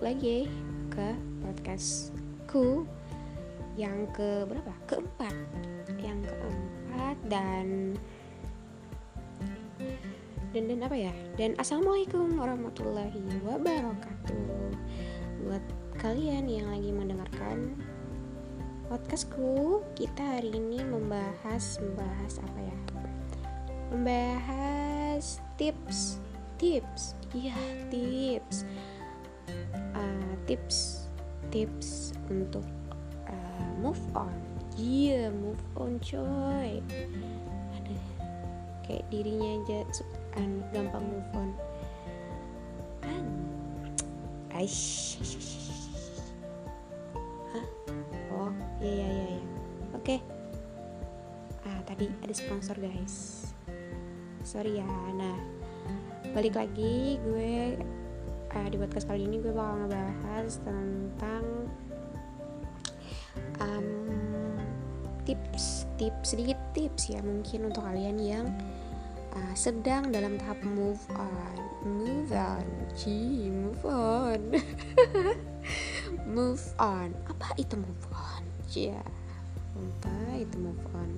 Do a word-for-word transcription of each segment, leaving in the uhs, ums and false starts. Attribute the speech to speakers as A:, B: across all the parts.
A: lagi ke podcastku yang ke berapa? Keempat. Yang keempat dan dan dan apa ya? Dan assalamualaikum warahmatullahi wabarakatuh. Buat kalian yang lagi mendengarkan podcastku, kita hari ini membahas membahas apa ya? Membahas tips, tips, iya tips, uh, tips, tips untuk uh, move on, iya yeah, move on coy. Aduh, kayak dirinya aja an gampang move on. An, aish, hah? Oh, iya iya iya, ya. Oke. Ah, tadi ada sponsor guys. Sorry ya. Nah, balik lagi gue uh, di podcast kali ini gue bakal ngebahas tentang um, tips, tips sedikit tips ya mungkin untuk kalian yang uh, sedang dalam tahap move on, move on, Gee, move on, move on. Apa itu move on? Ya, apa itu move on?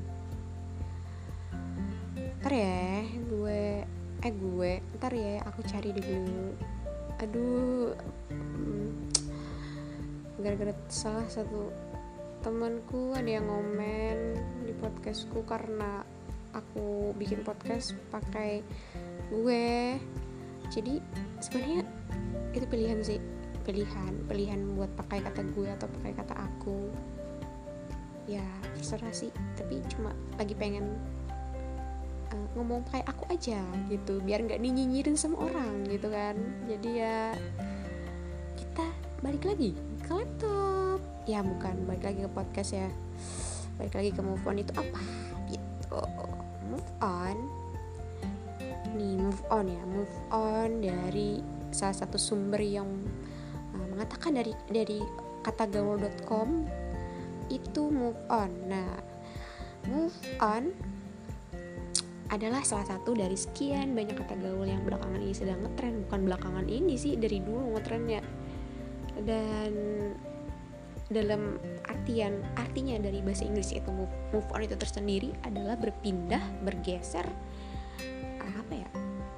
A: Ntar ya, gue Eh gue, ntar ya aku cari dulu. Aduh, hmm, gara-gara salah satu temanku ada yang ngomen di podcastku karena aku bikin podcast pakai gue. Jadi sebenarnya itu pilihan sih, pilihan, pilihan buat pakai kata gue atau pakai kata aku. Ya terserah sih, tapi cuma lagi pengen Uh, ngomong kayak aku aja gitu, biar nggak dinyinyirin sama orang gitu kan. Jadi ya kita balik lagi ke laptop, ya bukan balik lagi ke podcast ya, balik lagi ke move on. Itu apa gitu, move on nih, move on ya, move on dari salah satu sumber yang uh, mengatakan dari dari kata gaul dot com itu move on. Nah, move on adalah salah satu dari sekian banyak kata gaul yang belakangan ini sedang ngetren. Bukan belakangan ini sih, dari dulu ngetrennya. Dan dalam artian artinya dari bahasa Inggris itu move, move on itu tersendiri adalah berpindah, bergeser, apa ya?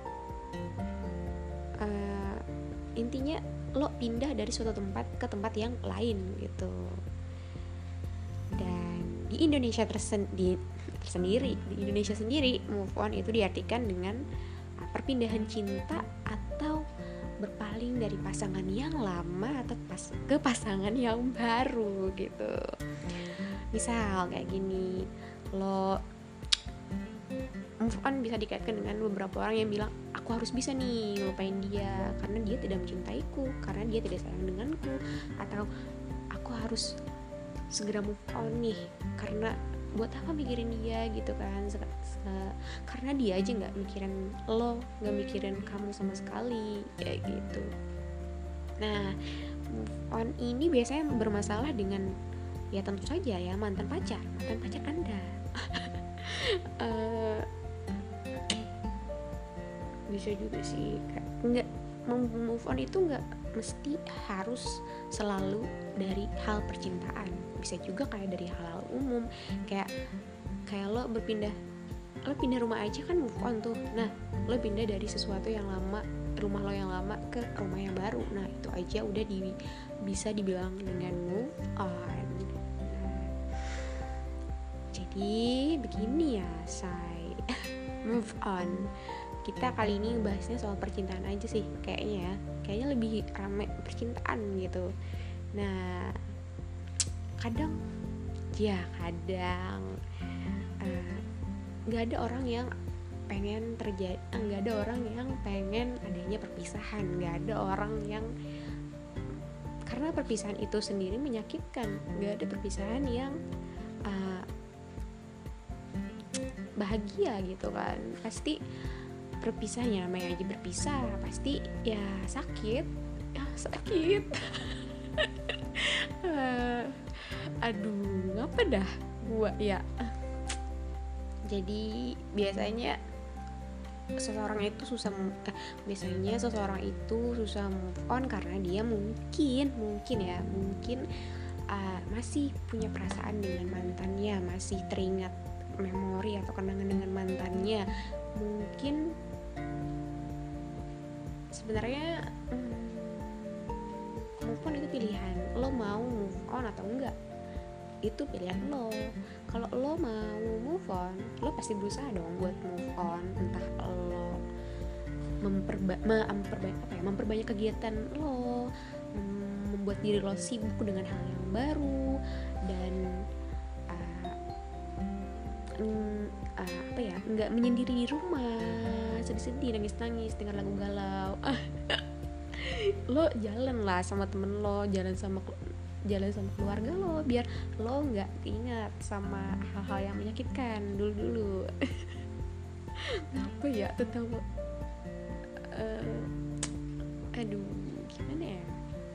A: Uh, intinya lo pindah dari suatu tempat ke tempat yang lain gitu. Dan di Indonesia tersendiri tersendiri di Indonesia sendiri move on itu diartikan dengan uh, perpindahan cinta atau berpaling dari pasangan yang lama atau pas ke pasangan yang baru gitu. Misal kayak gini, lo move on bisa dikaitkan dengan beberapa orang yang bilang aku harus bisa nih ngelupain dia karena dia tidak mencintaiku, karena dia tidak sayang denganku, atau aku harus segera move on nih karena buat apa mikirin dia gitu kan, se- se- karena dia aja nggak mikirin lo, nggak mikirin kamu sama sekali kayak gitu. Nah, move on ini biasanya bermasalah dengan ya tentu saja ya mantan pacar, mantan pacar Anda. uh, bisa juga sih, nggak move on itu nggak mesti harus selalu dari hal percintaan, bisa juga kayak dari hal-hal umum, kayak kayak lo berpindah, lo pindah rumah aja kan move on tuh. Nah, lo pindah dari sesuatu yang lama, rumah lo yang lama ke rumah yang baru, nah itu aja udah di, bisa dibilang dengan move on. Nah, jadi begini ya say. Move on, kita kali ini bahasnya soal percintaan aja sih kayaknya ya, kayaknya lebih rame percintaan gitu. Nah, kadang ya kadang nggak uh, ada orang yang pengen terjadi, nggak ada orang yang pengen adanya perpisahan, nggak ada orang yang, karena perpisahan itu sendiri menyakitkan, nggak ada perpisahan yang uh, bahagia gitu kan. Pasti perpisahnya, namanya aja berpisah, pasti ya sakit, ya sakit. uh, aduh, ngapa dah gua ya. Jadi biasanya seseorang itu susah eh, biasanya seseorang itu susah move on karena dia mungkin mungkin ya mungkin uh, masih punya perasaan dengan mantannya, masih teringat memori atau kenangan dengan mantannya. Mungkin sebenarnya hmm, move on itu pilihan, lo mau move on atau enggak itu pilihan lo. Kalau lo mau move on, lo pasti berusaha dong buat move on. Entah lo memperba- memperbanyak apa ya, memperbanyak kegiatan lo, membuat diri lo sibuk dengan hal yang baru, dan uh, mm, uh, apa ya, nggak menyendiri di rumah sedih-sedih, nangis-nangis dengan lagu galau. Lo jalan lah sama temen lo, jalan sama jalan sama keluarga lo, biar lo nggak ingat sama hal-hal yang menyakitkan dulu-dulu. Apa ya tentang uh, aduh gimana ya,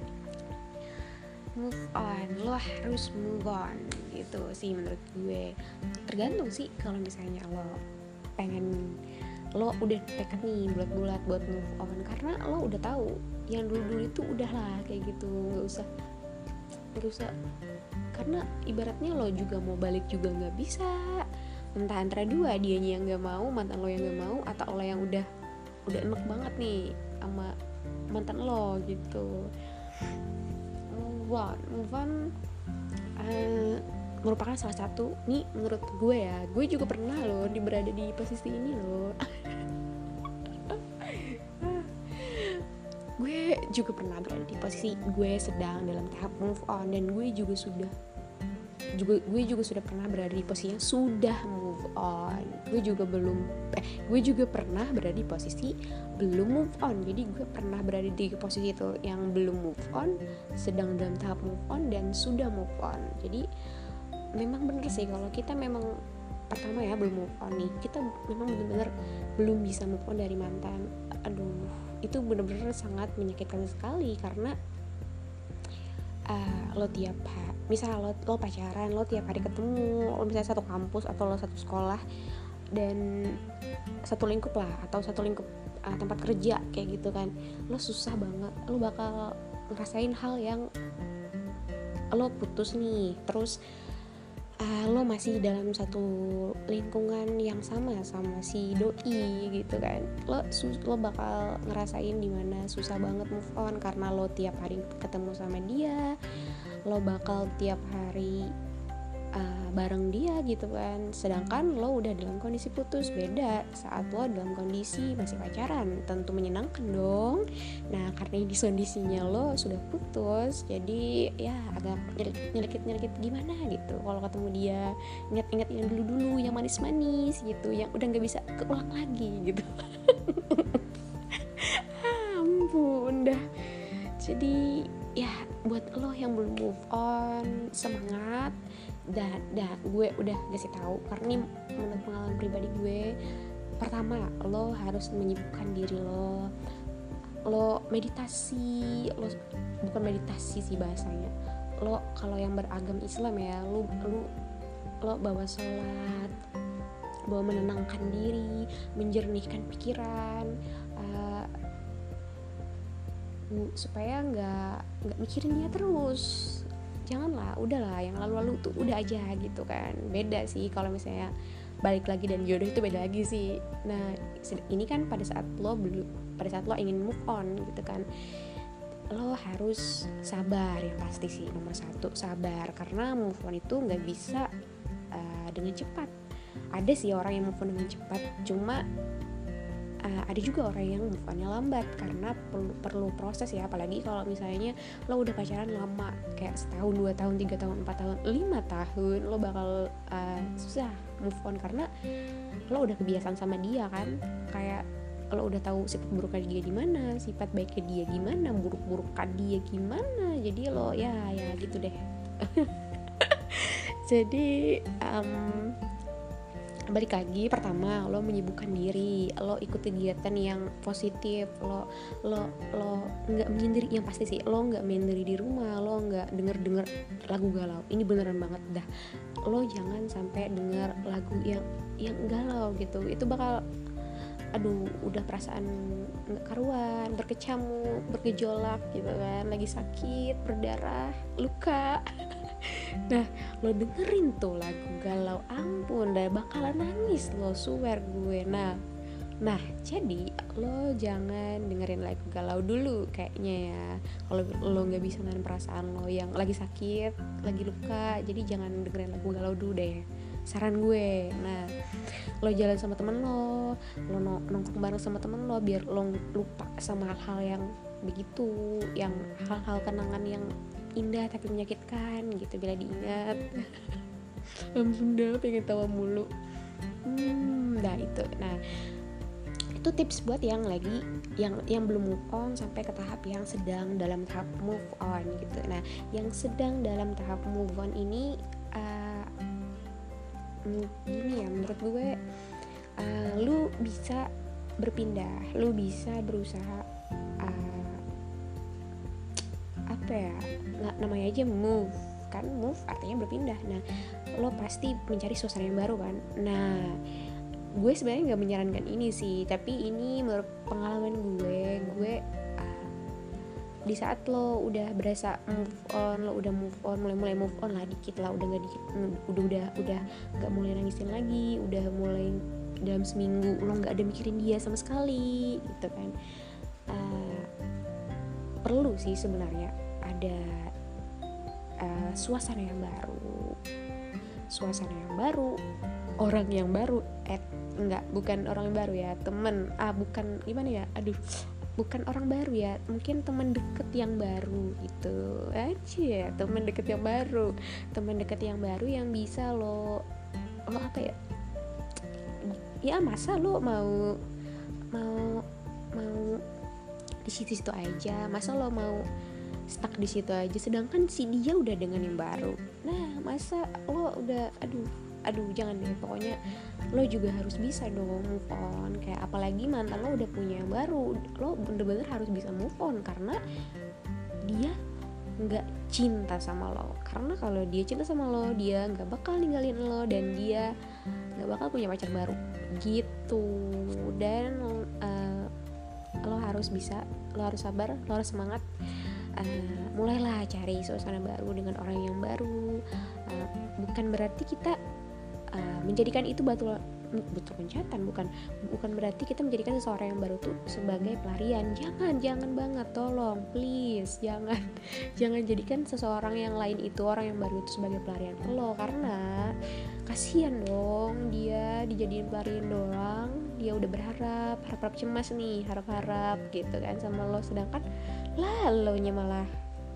A: move on, lo harus move on gitu sih menurut gue. Tergantung sih, kalau misalnya lo pengen, lo udah tekad nih bulat-bulat buat move on karena lo udah tahu yang dulu-dulu itu udahlah kayak gitu, nggak usah nggak usah karena ibaratnya lo juga mau balik juga nggak bisa, entah antara dua, dianya yang nggak mau, mantan lo yang nggak mau, atau lo yang udah udah enek banget nih sama mantan lo gitu. Move on, move on uh, merupakan salah satu nih menurut gue ya, gue juga pernah loh di berada di posisi ini loh. Gue juga pernah berada di posisi gue sedang dalam tahap move on, dan gue juga sudah juga gue juga sudah pernah berada di posisi yang sudah move on. Gue juga belum eh gue juga pernah berada di posisi belum move on. Jadi gue pernah berada di posisi itu yang belum move on, sedang dalam tahap move on, dan sudah move on. Jadi memang bener sih kalau kita memang pertama ya belum move on nih, kita memang benar-benar belum bisa move on dari mantan. Aduh, itu benar-benar sangat menyakitkan sekali karena uh, lo tiap hari, misal lo, lo pacaran, lo tiap hari ketemu, lo misalnya satu kampus atau lo satu sekolah dan satu lingkup lah, atau satu lingkup uh, tempat kerja kayak gitu kan, lo susah banget, lo bakal ngerasain hal yang lo putus nih, terus Uh, lo masih dalam satu lingkungan yang sama sama si doi gitu kan, lo sus- lo bakal ngerasain dimana susah banget move on karena lo tiap hari ketemu sama dia, lo bakal tiap hari uh, bareng dia gitu kan. Sedangkan lo udah dalam kondisi putus, beda saat lo dalam kondisi masih pacaran, tentu menyenangkan dong. Nah karena ini kondisinya lo sudah putus, jadi ya agak nyelekit-nyelekit gimana gitu kalau ketemu dia, ingat-ingat yang dulu-dulu yang manis-manis gitu, yang udah gak bisa keulang lagi gitu. Ampun dah. Jadi ya buat lo yang belum move on, semangat. Dan dah gue udah kasih tahu karena ini menurut pengalaman pribadi gue. Pertama, lo harus menyibukkan diri lo. Lo meditasi, lo bukan meditasi sih bahasanya. Lo kalau yang beragam Islam ya, lo lo lo bawa sholat, bawa menenangkan diri, menjernihkan pikiran, uh, supaya nggak nggak mikirin dia terus. Janganlah, udahlah yang lalu-lalu tuh udah aja gitu kan. Beda sih kalau misalnya balik lagi dan jodoh itu beda lagi sih. Nah ini kan pada saat lo belum, pada saat lo ingin move on gitu kan, lo harus sabar, yang pasti sih nomor satu sabar, karena move on itu nggak bisa uh, dengan cepat. Ada sih orang yang move on dengan cepat, cuma Uh, ada juga orang yang move on-nya lambat karena perlu, perlu proses ya. Apalagi kalau misalnya lo udah pacaran lama, kayak setahun, dua tahun, tiga tahun, empat tahun, lima tahun, lo bakal uh, susah move on karena lo udah kebiasaan sama dia kan. Kayak lo udah tahu sifat buruknya dia gimana, sifat baiknya dia gimana, buruk-buruknya dia gimana. Jadi lo ya ya gitu deh. Jadi um, balik lagi, pertama lo menyibukkan diri, lo ikut kegiatan yang positif, lo lo lo nggak menyendiri, yang pasti sih lo nggak menyendiri di rumah, lo nggak denger denger lagu galau. Ini beneran banget dah, lo jangan sampai denger lagu yang yang galau gitu. Itu bakal aduh udah perasaan nggak karuan, berkecamuk, bergejolak gitu kan, lagi sakit, berdarah, luka. Nah lo dengerin tuh lagu galau, ampun dah bakalan nangis lo, swear gue. Nah Nah, jadi lo jangan dengerin lagu galau dulu kayaknya ya. Kalau lo nggak bisa nahan perasaan lo yang lagi sakit, lagi luka, jadi jangan dengerin lagu galau dulu deh. Saran gue. Nah, lo jalan sama temen lo, lo nongkrong bareng sama temen lo biar lo lupa sama hal-hal yang begitu, yang hal-hal kenangan yang indah tapi menyakitkan gitu bila diingat. Langsung dah pengen tawa mulu. Hmm, nah itu. Nah, itu tips buat yang lagi yang yang belum move on sampai ke tahap yang sedang dalam tahap move on gitu. Nah, yang sedang dalam tahap move on ini uh, gini ya menurut gue, uh, lu bisa berpindah, lu bisa berusaha uh, apa ya, nggak namanya aja move kan, move artinya berpindah. Nah, lo pasti mencari suasana yang baru kan. Nah, gue sebenarnya nggak menyarankan ini sih, tapi ini menurut pengalaman gue, gue uh, di saat lo udah berasa move on, lo udah move on, mulai-mulai move on lah dikit lah, udah nggak dikit, udah udah udah nggak mulai nangisin lagi, udah mulai dalam seminggu lo nggak ada mikirin dia sama sekali, gitu kan. Uh, perlu sih sebenarnya ada uh, suasana yang baru, suasana yang baru, orang yang baru, eh enggak, bukan orang yang baru ya, temen, ah bukan gimana ya, aduh, bukan orang baru ya, mungkin teman deket yang baru gitu aja ya, teman deket yang baru, teman deket yang baru yang bisa lo, lo apa ya, ya masa lo mau mau mau di situ-situ aja, masa lo mau stuck di situ aja, sedangkan si dia udah dengan yang baru. Nah masa lo udah, aduh aduh jangan deh, pokoknya lo juga harus bisa dong move on. Kayak apalagi mantan lo udah punya yang baru, lo bener-bener harus bisa move on karena dia nggak cinta sama lo. Karena kalau dia cinta sama lo, dia nggak bakal ninggalin lo dan dia nggak bakal punya pacar baru gitu. Dan uh, lo harus bisa, lo harus sabar, lo harus semangat. Uh, mulailah cari suasana baru dengan orang yang baru. Uh, bukan berarti kita Uh, menjadikan itu batu batu loncatan, bukan bukan berarti kita menjadikan seseorang yang baru tuh sebagai pelarian. Jangan, jangan banget, tolong, please, jangan, jangan jadikan seseorang yang lain itu, orang yang baru itu sebagai pelarian lo, karena kasihan dong dia dijadiin pelarian doang, dia udah berharap, harap-harap cemas nih, harap-harap gitu kan sama lo, sedangkan lah lo nya malah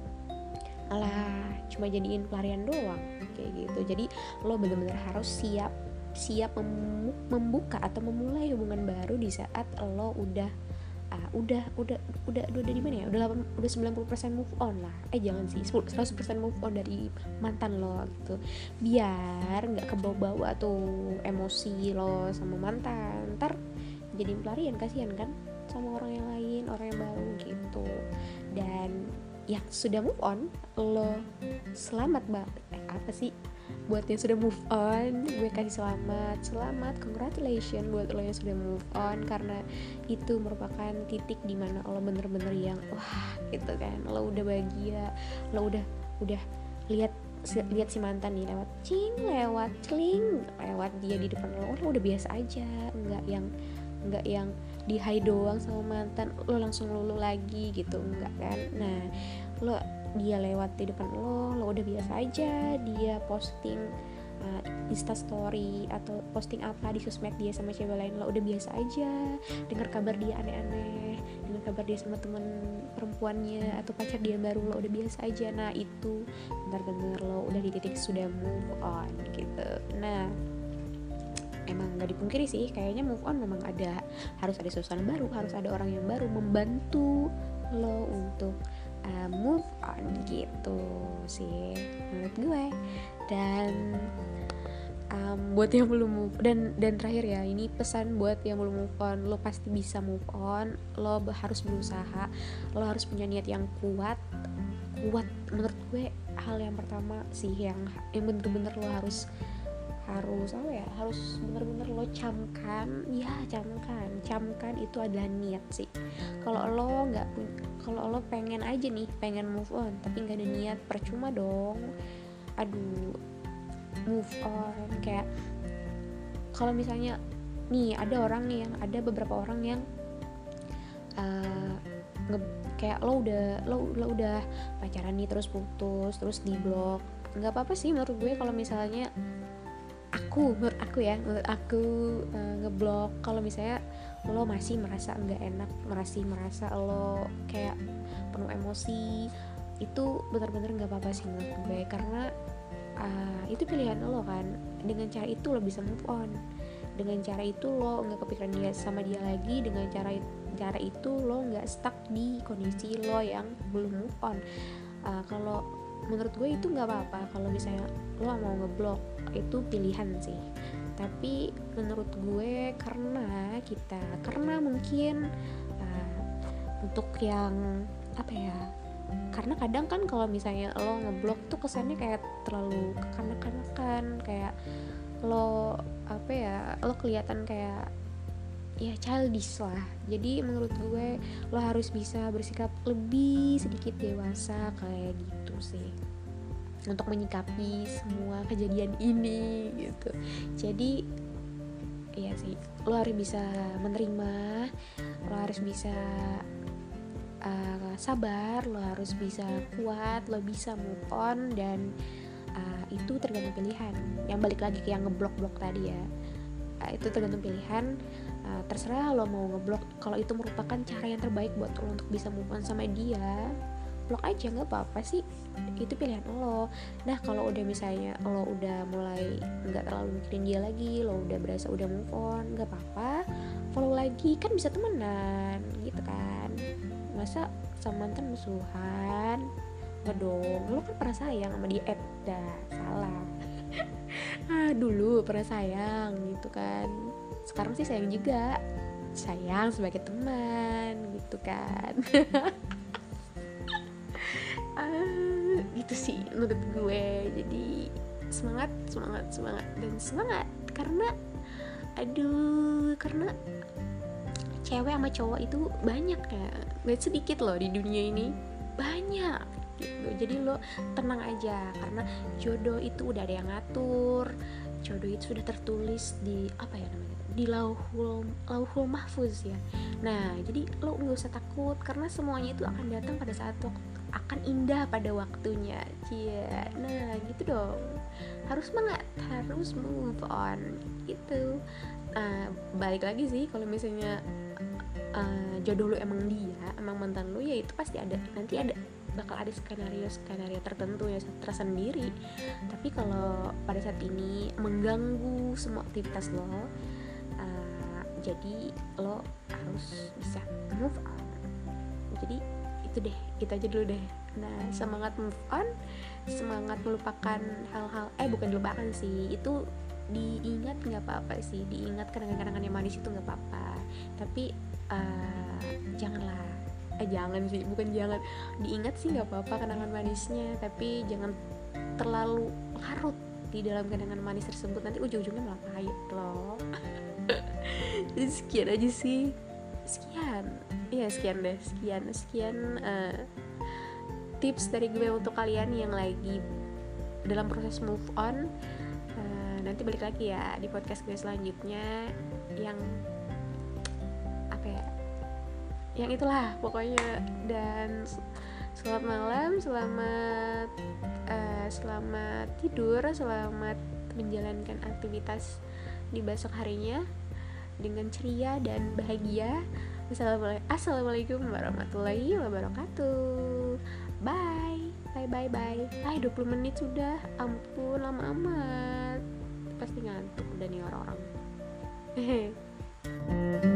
A: malah cuma jadiin pelarian doang kayak gitu. Jadi lo benar-benar harus siap siap mem- membuka atau memulai hubungan baru di saat lo udah uh, udah udah udah udah di mana ya, udah delapan, udah sembilan puluh persen move on lah, eh jangan sih seratus persen move on dari mantan lo gitu, biar nggak kebawa-bawa tuh emosi lo sama mantan, ntar jadiin pelarian, kasihan kan sama orang yang lain, orang yang baru gitu. Dan yang sudah move on, lo selamat banget, eh apa sih, buat yang sudah move on gue kasih selamat, selamat, congratulations buat lo yang sudah move on, karena itu merupakan titik dimana lo bener-bener yang wah gitu kan, lo udah bahagia, lo udah udah lihat lihat si mantan nih lewat cing, lewat celing, lewat dia di depan lo, lo udah biasa aja, nggak yang nggak yang di high doang sama mantan lo langsung lulu lagi gitu, enggak kan. Nah lo, dia lewat di depan lo, lo udah biasa aja, dia posting uh, insta story atau posting apa di sosmed dia sama cewek lain, lo udah biasa aja, dengar kabar dia aneh-aneh, dengar kabar dia sama temen perempuannya atau pacar dia baru, lo udah biasa aja. Nah itu benar-benar lo udah di titik sudah move on gitu. Nah emang nggak dipungkiri sih, kayaknya move on memang ada, harus ada suasana baru, harus ada orang yang baru membantu lo untuk uh, move on gitu sih menurut gue. Dan um, buat yang belum move, dan dan terakhir ya, ini pesan buat yang belum move on, lo pasti bisa move on, lo harus berusaha, lo harus punya niat yang kuat. Kuat menurut gue hal yang pertama sih, yang yang bener-bener lo harus harus apa ya, harus bener-bener lo camkan, ya camkan, camkan itu adalah niat sih. Kalau lo nggak punya, kalau lo pengen aja nih, pengen move on tapi nggak ada niat, percuma dong. Aduh, move on kayak kalau misalnya nih ada orang nih yang ada beberapa orang yang uh, nge, kayak lo udah lo lo udah pacaran nih terus putus terus di blok. Nggak apa-apa sih menurut gue kalau misalnya aku menurut aku ya menurut aku uh, ngeblok kalau misalnya lo masih merasa nggak enak, masih merasa lo kayak penuh emosi, itu benar-benar nggak apa-apa sih menurut gue, karena uh, itu pilihan lo kan. Dengan cara itu lo bisa move on, dengan cara itu lo nggak kepikiran dia sama dia lagi, dengan cara cara itu lo nggak stuck di kondisi lo yang belum move on. Uh, kalau menurut gue itu nggak apa-apa kalau misalnya lo mau ngeblok, itu pilihan sih. Tapi menurut gue karena kita karena mungkin uh, untuk yang apa ya, karena kadang kan kalau misalnya lo ngeblok tuh kesannya kayak terlalu kekanak-kanakan, kayak lo apa ya, lo kelihatan kayak ya childish lah. Jadi menurut gue lo harus bisa bersikap lebih sedikit dewasa kayak gitu sih untuk menyikapi semua kejadian ini gitu. Jadi iya sih, lo harus bisa menerima, lo harus bisa uh, sabar, lo harus bisa kuat, lo bisa move on, dan uh, itu tergantung pilihan. Yang balik lagi ke yang ngeblok-blok tadi ya, uh, itu tergantung pilihan. Uh, terserah lo mau ngeblok. Kalau itu merupakan cara yang terbaik buat lo untuk bisa move on sama dia, blok aja, nggak apa-apa sih, itu pilihan lo. Nah kalau udah misalnya lo udah mulai nggak terlalu mikirin dia lagi, lo udah berasa udah move on, nggak apa-apa, follow lagi, kan bisa temenan gitu kan. Masa sama mantan musuhan? Nggak dong, lo kan pernah sayang sama dia. Eh dah salah. ah dulu pernah sayang gitu kan, sekarang sih sayang juga, sayang sebagai teman gitu kan. ah, gitu sih menurut gue. Jadi semangat semangat semangat dan semangat, karena aduh karena cewek sama cowok itu banyak ya, gak sedikit loh di dunia ini, banyak gitu. Jadi lo tenang aja, karena jodoh itu udah ada yang ngatur, jodoh itu sudah tertulis di apa ya namanya, di lauhul lauhul mahfuz ya. Nah jadi lo nggak usah takut, karena semuanya itu akan datang pada saat waktu, akan indah pada waktunya. Cia, nah gitu dong, harus semangat, harus move on gitu. Nah, balik lagi sih kalau misalnya uh, jodoh lo emang dia, emang mantan lo, ya itu pasti ada, nanti ada bakal ada skenario-skenario tertentu ya tersendiri. Tapi kalau pada saat ini mengganggu semua aktivitas lo, uh, jadi lo harus bisa move on. Jadi itu deh, itu aja dulu deh. Nah semangat move on, semangat melupakan hal-hal, eh bukan dilupakan sih, itu diingat nggak apa-apa sih, diingat kenangan-kenangan yang manis itu nggak apa-apa. Tapi uh, janganlah eh jangan sih, bukan jangan, diingat sih nggak apa-apa kenangan manisnya, tapi jangan terlalu larut di dalam kenangan manis tersebut, nanti ujung-ujungnya malah pahit loh. Jadi sekian aja sih, sekian ya sekian deh sekian sekian uh, tips dari gue untuk kalian yang lagi dalam proses move on. Uh, nanti balik lagi ya di podcast gue selanjutnya yang apa ya, yang itulah pokoknya. Dan selamat malam, selamat uh, selamat tidur, selamat menjalankan aktivitas di besok harinya dengan ceria dan bahagia. Assalamualaikum warahmatullahi wabarakatuh. Bye bye bye bye. Ah dua puluh menit sudah, ampun lama amat, pasti ngantuk udah nih orang-orang. Hehe.